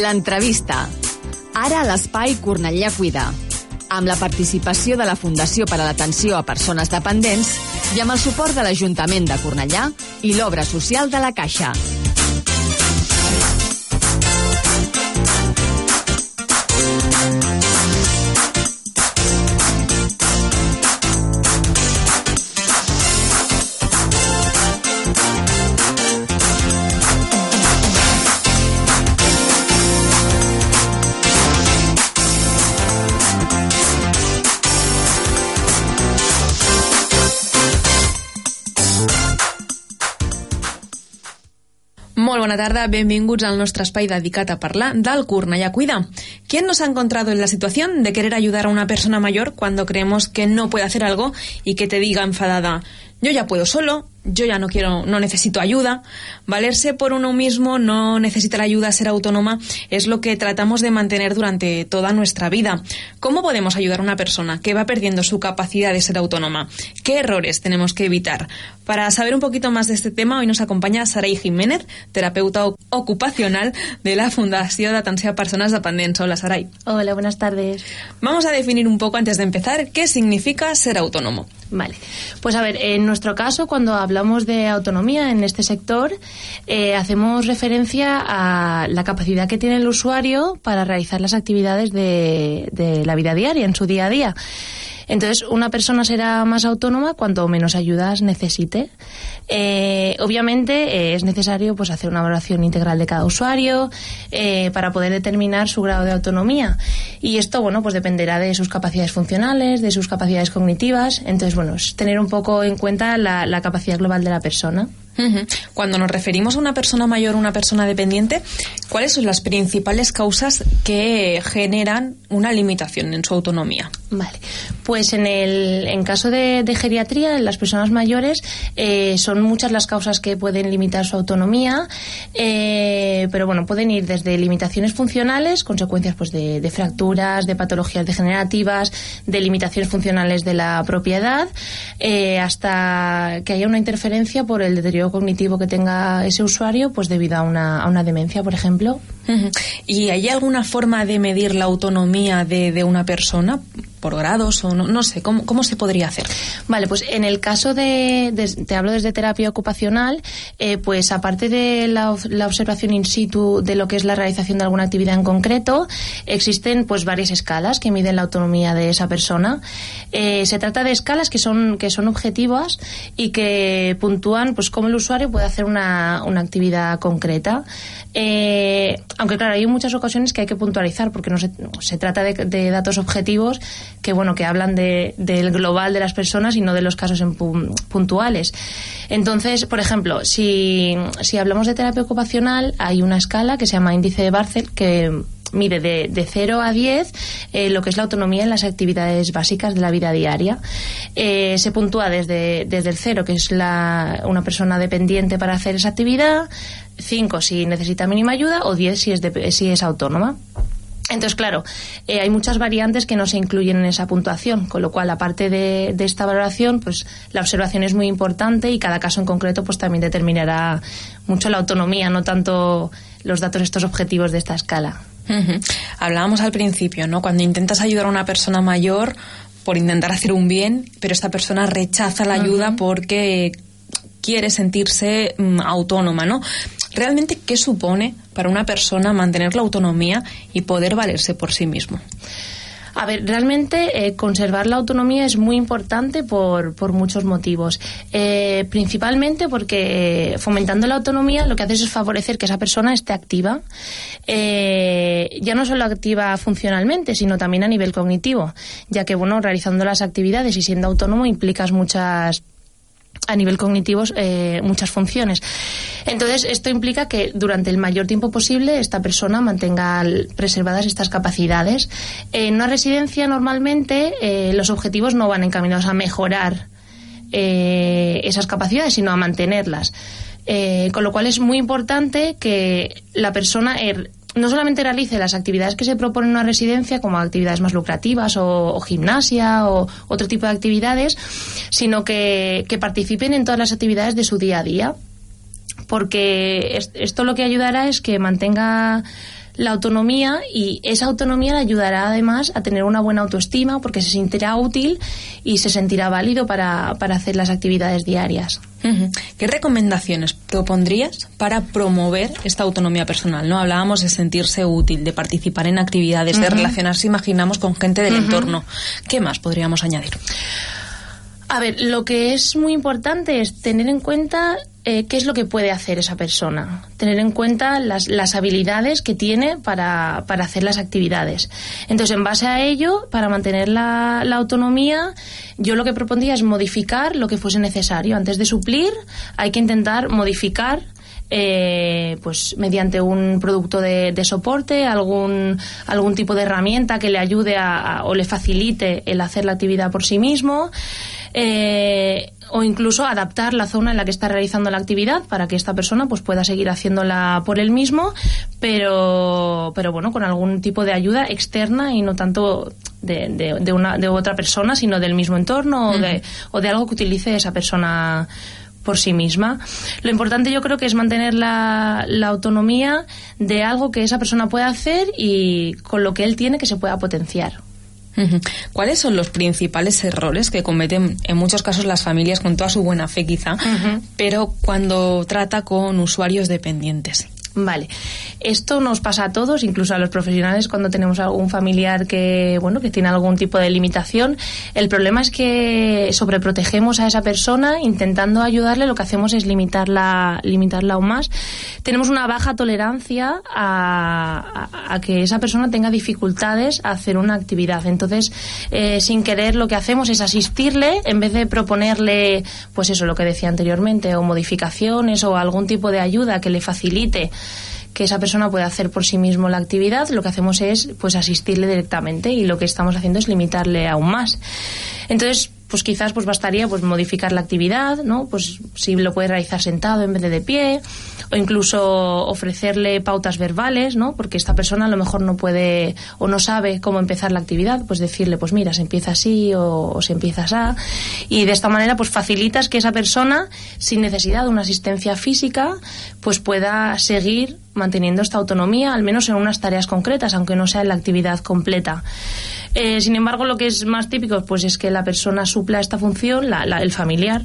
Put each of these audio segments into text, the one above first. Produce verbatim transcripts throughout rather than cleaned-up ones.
L'entrevista. Ara a l'Espai Cornellà Cuida. Amb la participació de la Fundació per a l'Atenció a Persones Dependents i amb el suport de l'Ajuntament de Cornellà i l'Obra Social de la Caixa. Molt bona tarda, benvinguts al nostre espai dedicat a parlar del Cornellà Cuida. ¿Quién nos ha encontrado en la situación de querer ayudar a una persona mayor cuando creemos que no puede hacer algo y que te diga enfadada, yo ya puedo solo, yo ya no quiero, no necesito ayuda? Valerse por uno mismo, no necesitar ayuda, ser autónoma, es lo que tratamos de mantener durante toda nuestra vida. ¿Cómo podemos ayudar a una persona que va perdiendo su capacidad de ser autónoma? ¿Qué errores tenemos que evitar? Para saber un poquito más de este tema, hoy nos acompaña Saray Jiménez, terapeuta ocupacional de la Fundació d'Atenció a Persones Dependents. Hola, Saray. Hola, buenas tardes. Vamos a definir un poco, antes de empezar, qué significa ser autónomo. Vale, pues a ver, en nuestro caso, cuando hablamos de autonomía en este sector, eh, hacemos referencia a la capacidad que tiene el usuario para realizar las actividades de, de la vida diaria, en su día a día. Entonces, una persona será más autónoma cuanto menos ayudas necesite. Eh, obviamente, eh, es necesario pues hacer una valoración integral de cada usuario eh, para poder determinar su grado de autonomía. Y esto, bueno, pues dependerá de sus capacidades funcionales, de sus capacidades cognitivas. Entonces, bueno, es tener un poco en cuenta la, la capacidad global de la persona. Cuando nos referimos a una persona mayor o una persona dependiente, ¿cuáles son las principales causas que generan una limitación en su autonomía? Vale, pues en el en caso de, de geriatría, en las personas mayores, eh, son muchas las causas que pueden limitar su autonomía, eh, pero bueno, pueden ir desde limitaciones funcionales, consecuencias pues de, de fracturas, de patologías degenerativas, de limitaciones funcionales de la propiedad, eh, hasta que haya una interferencia por el deterioro cognitivo que tenga ese usuario, pues debido a una, a una demencia, por ejemplo. Uh-huh. ¿Y hay alguna forma de medir la autonomía de, de una persona? ¿Por grados o no, no sé? ¿cómo, ¿Cómo se podría hacer? Vale, pues en el caso de, de te hablo desde terapia ocupacional, eh, pues aparte de la, la observación in situ de lo que es la realización de alguna actividad en concreto, existen pues varias escalas que miden la autonomía de esa persona. Eh, se trata de escalas que son que son objetivas y que puntúan pues cómo el usuario puede hacer una, una actividad concreta. Eh, aunque claro, hay muchas ocasiones que hay que puntualizar porque no se, se trata de, de datos objetivos que bueno que hablan de, del global de las personas y no de los casos en pu- puntuales. Entonces, por ejemplo, si, si hablamos de terapia ocupacional, hay una escala que se llama índice de Barthel que mide de, de cero a diez eh, lo que es la autonomía en las actividades básicas de la vida diaria. Eh, se puntúa desde, desde el cero, que es la, una persona dependiente para hacer esa actividad, cinco si necesita mínima ayuda o diez si es, de, si es autónoma. Entonces, claro, eh, hay muchas variantes que no se incluyen en esa puntuación, con lo cual, aparte de, de esta valoración, pues la observación es muy importante y cada caso en concreto pues también determinará mucho la autonomía, no tanto los datos estos objetivos de esta escala. Uh-huh. Hablábamos al principio, ¿no? Cuando intentas ayudar a una persona mayor por intentar hacer un bien, pero esta persona rechaza la ayuda uh-huh. porque quiere sentirse um, autónoma, ¿no? ¿Realmente qué supone para una persona mantener la autonomía y poder valerse por sí mismo? A ver, realmente eh, conservar la autonomía es muy importante por, por muchos motivos. Eh, principalmente porque eh, fomentando la autonomía lo que haces es favorecer que esa persona esté activa. Eh, ya no solo activa funcionalmente, sino también a nivel cognitivo, ya que, bueno, realizando las actividades y siendo autónomo implicas muchas... a nivel cognitivo eh, muchas funciones. Entonces, esto implica que durante el mayor tiempo posible esta persona mantenga preservadas estas capacidades. En una residencia, normalmente, eh, los objetivos no van encaminados a mejorar eh, esas capacidades, sino a mantenerlas. Eh, con lo cual es muy importante que la persona er, no solamente realice las actividades que se proponen en una residencia, como actividades más lucrativas o, o gimnasia o otro tipo de actividades, sino que, que participen en todas las actividades de su día a día, porque esto lo que ayudará es que mantenga la autonomía, y esa autonomía le ayudará además a tener una buena autoestima porque se sentirá útil y se sentirá válido para, para hacer las actividades diarias. Uh-huh. ¿Qué recomendaciones propondrías para promover esta autonomía personal? ¿No? Hablábamos de sentirse útil, de participar en actividades, uh-huh. de relacionarse, imaginamos, con gente del uh-huh. entorno. ¿Qué más podríamos añadir? A ver, lo que es muy importante es tener en cuenta eh, qué es lo que puede hacer esa persona, tener en cuenta las, las habilidades que tiene para, para hacer las actividades. Entonces, en base a ello, para mantener la, la autonomía, yo lo que propondría es modificar lo que fuese necesario. Antes de suplir, hay que intentar modificar Eh, pues mediante un producto de, de soporte, algún algún tipo de herramienta que le ayude a, a, o le facilite el hacer la actividad por sí mismo, eh, o incluso adaptar la zona en la que está realizando la actividad para que esta persona pues pueda seguir haciéndola por él mismo, pero pero bueno, con algún tipo de ayuda externa y no tanto de, de, de una de otra persona, sino del mismo entorno, uh-huh. o de o de algo que utilice esa persona por sí misma. Lo importante, yo creo, que es mantener la, la autonomía de algo que esa persona puede hacer y con lo que él tiene que se pueda potenciar. ¿Cuáles son los principales errores que cometen en muchos casos las familias, con toda su buena fe quizá, uh-huh. pero cuando trata con usuarios dependientes? Vale, esto nos pasa a todos, incluso a los profesionales, cuando tenemos algún familiar que, bueno, que tiene algún tipo de limitación. El problema es que sobreprotegemos a esa persona, intentando ayudarle. Lo que hacemos es limitarla, limitarla aún más. Tenemos una baja tolerancia a, a, a que esa persona tenga dificultades a hacer una actividad. Entonces, eh, sin querer, lo que hacemos es asistirle en vez de proponerle, pues eso, lo que decía anteriormente, o modificaciones o algún tipo de ayuda que le facilite que esa persona pueda hacer por sí mismo la actividad. Lo que hacemos es pues asistirle directamente, y lo que estamos haciendo es limitarle aún más. Entonces, pues quizás pues bastaría pues modificar la actividad, ¿no? Pues si lo puede realizar sentado en vez de de pie, o incluso ofrecerle pautas verbales, ¿no? Porque esta persona a lo mejor no puede o no sabe cómo empezar la actividad, pues decirle, pues mira, se empieza así o, o se empieza así, y de esta manera pues facilitas que esa persona, sin necesidad de una asistencia física, pues pueda seguir manteniendo esta autonomía, al menos en unas tareas concretas, aunque no sea en la actividad completa. Eh, sin embargo, lo que es más típico pues es que la persona supla esta función, la, la, el familiar,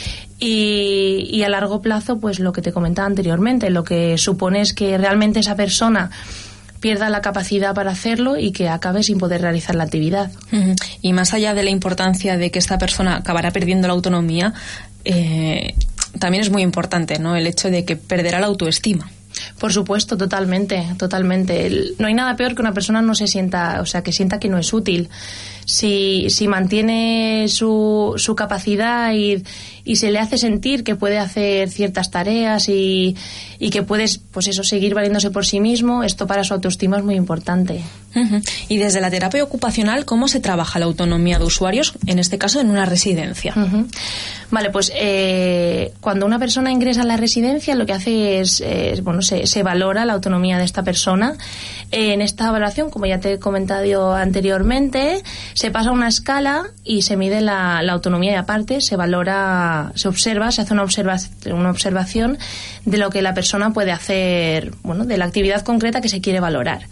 y, y a largo plazo, pues lo que te comentaba anteriormente, lo que supone es que realmente esa persona pierda la capacidad para hacerlo y que acabe sin poder realizar la actividad. Uh-huh. Y más allá de la importancia de que esta persona acabará perdiendo la autonomía, eh, también es muy importante, ¿no?, el hecho de que perderá la autoestima. Por supuesto, totalmente, totalmente. No hay nada peor que una persona no se sienta, o sea, que sienta que no es útil. Si, si mantiene su, su capacidad y, y se le hace sentir que puede hacer ciertas tareas y, y que puedes, pues eso, seguir valiéndose por sí mismo, esto para su autoestima es muy importante. Uh-huh. Y desde la terapia ocupacional, ¿cómo se trabaja la autonomía de usuarios, en este caso en una residencia? Uh-huh. Vale, pues eh, cuando una persona ingresa a la residencia, lo que hace es, eh, bueno, se, se valora la autonomía de esta persona. Eh, en esta evaluación, como ya te he comentado anteriormente, se pasa una escala y se mide la, la autonomía, y aparte se valora, se observa, se hace una, observa, una observación de lo que la persona puede hacer, bueno, de la actividad concreta que se quiere valorar.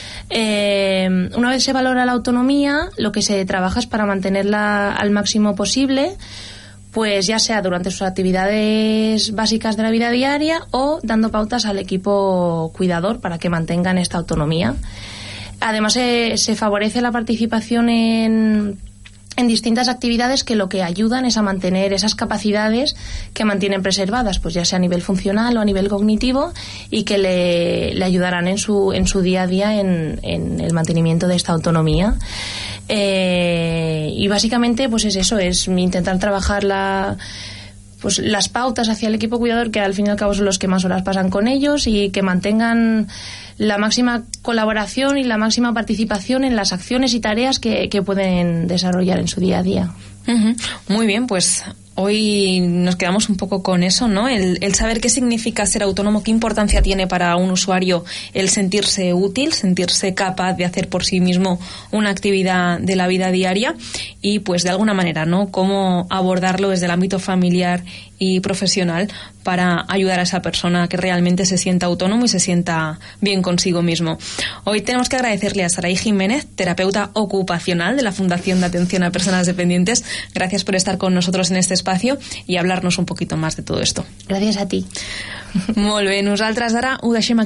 Eh, una vez se valora la autonomía, lo que se trabaja es para mantenerla al máximo posible, pues ya sea durante sus actividades básicas de la vida diaria o dando pautas al equipo cuidador para que mantengan esta autonomía. Además, se, se favorece la participación en, en distintas actividades que lo que ayudan es a mantener esas capacidades que mantienen preservadas, pues ya sea a nivel funcional o a nivel cognitivo, y que le, le ayudarán en su, en su día a día en, en el mantenimiento de esta autonomía. Eh, y básicamente pues es eso, es intentar trabajar la, pues las pautas hacia el equipo cuidador, que al fin y al cabo son los que más horas pasan con ellos, y que mantengan la máxima colaboración y la máxima participación en las acciones y tareas que, que pueden desarrollar en su día a día. Uh-huh. Muy bien, pues hoy nos quedamos un poco con eso, ¿no? El, el saber qué significa ser autónomo, qué importancia tiene para un usuario el sentirse útil, sentirse capaz de hacer por sí mismo una actividad de la vida diaria, y pues de alguna manera, ¿no?, cómo abordarlo desde el ámbito familiar y profesional para ayudar a esa persona a que realmente se sienta autónomo y se sienta bien consigo mismo. Hoy tenemos que agradecerle a Saray Jiménez, terapeuta ocupacional de la Fundación de Atención a Personas Dependientes. Gracias por estar con nosotros en este espacio y hablarnos un poquito más de todo esto. Gràcies a ti. Molt bé, nosaltres ara ho deixem aquí.